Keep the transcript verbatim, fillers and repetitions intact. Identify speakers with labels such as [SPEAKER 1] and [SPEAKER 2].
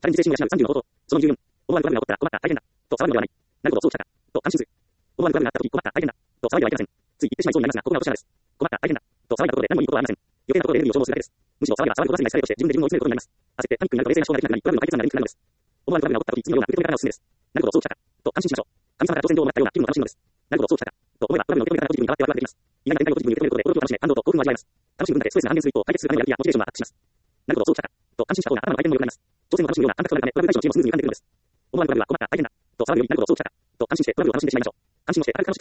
[SPEAKER 1] チャレンジ精神を養うさんじゅうの方法。そのにじゅうよん。思わぬトラブルが起こったら困った大変だ。と騒ぐのではない。なるほどそうきたか。と安心する。思わぬトラブルがあった時困った大変だ。と騒いではいけません。つい言ってしまいそうになりますが、ここが落とし穴です。困った大変だ。と騒いだところで何もいいことはありません。余計なところでエネルギーを消耗するだけです。むしろ騒げば騒ぐほど汗が疲れとして自分で自分を追い詰めることになります。焦ってパニックになると冷静な思考ができなくなり、トラブルの解決がなりにくくなるのです。思わぬトラブルが起こった時、次のような受け止め方を進めです。なるほどそうきたか。と安心しましょう。神様から当選状をもらったような気分を楽しむのです。なるほどそうきたか。と思えばトラブルの受け止め方がポジティブに変わってワクワクできます。意外な展開をポジティブに受け止めることで驚きを楽しめ、感動と興奮を味わいます。楽しむ分だけストレスが半減する一方、解決するためのやる気やモチベーションはアップします。なるほどそうきたか。と安心した方が頭の回転も良くなります。挑戦を楽しむような感覚となるため、トラブル対処のチームもスムーズに浮かんでくるのです。思わぬトラブルは困った大変だ。と騒ぐよりなるほどそうきたか。と安心してトラブルを楽しんでしまいましょう。安心をして軽く楽しく